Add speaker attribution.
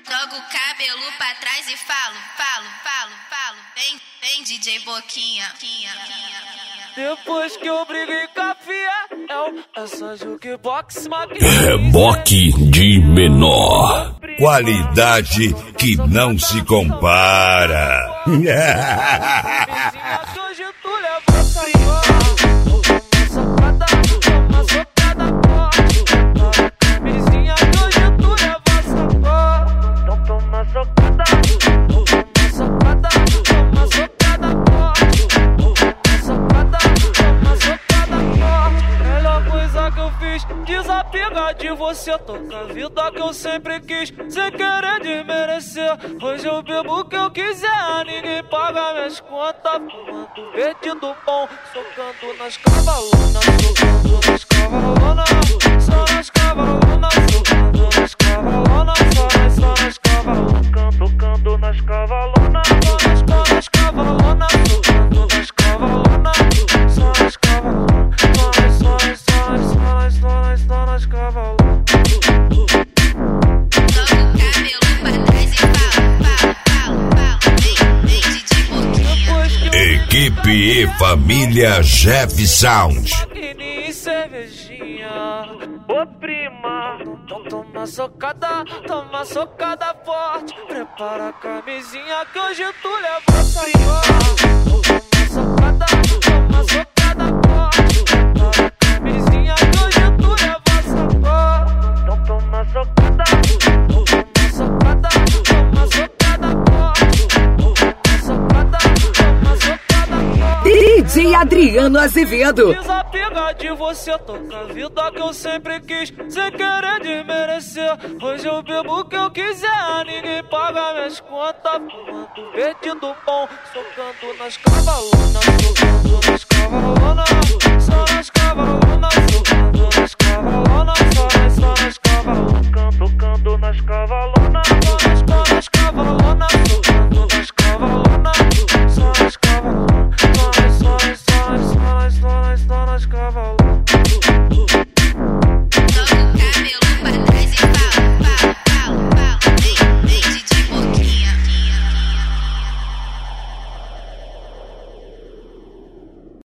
Speaker 1: Jogo o cabelo pra trás e falo. Vem DJ Boquinha.
Speaker 2: Depois que eu briguei com a Fiel, essa jukebox
Speaker 3: Reboque de menor. Qualidade que não se compara.
Speaker 2: Hoje tu leva sacada, toma socada forte. Camisinha que hoje tu leva sacada. Então toma socada, toma socada forte. Toma socada forte. Melhor coisa que eu fiz, desapegar de você. Toca a vida que eu sempre quis, sem querer desmerecer. Hoje eu bebo o que eu quiser, ninguém paga minhas contas. Fumando verde do bom, socando nas cavalonas. Socando nas cavalonas, só nas cavalonas. Socando nas cavalonas, só nas cavalonas. Tocando nas cavalonas, só nas cavalonas. Tocando nas cavalonas, só nas cavalonas. Só nas cavalonas.
Speaker 3: Equipe e família Jeff Sound.
Speaker 2: E cervejinha, ô prima. Então toma socada forte. Prepara a camisinha que hoje tu leva sacada. Toma socada forte. Prepara a camisinha que hoje tu leva sacada. Então toma socada forte.
Speaker 4: DJ Adriano Azevedo.
Speaker 2: Desapegar de você, toca a vida que eu sempre quis, sem querer desmerecer. Hoje eu bebo o que eu quiser, ninguém paga minhas contas. Fumando verde do bom, socando nas cavalonas. Socando nas cavalonas.